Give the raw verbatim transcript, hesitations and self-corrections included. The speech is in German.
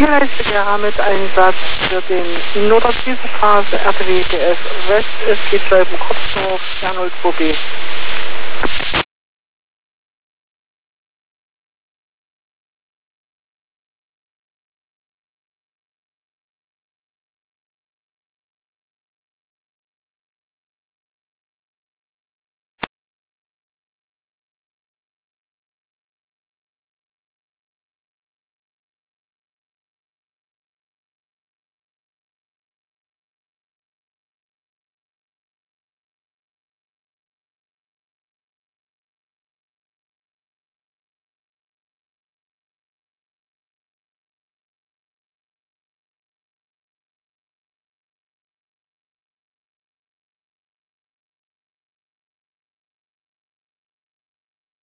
Zielleistgewehr mit Einsatz für den Nordostfriese Straße R T W P F West, es geht Scheiben Kopfhof R null zwei B.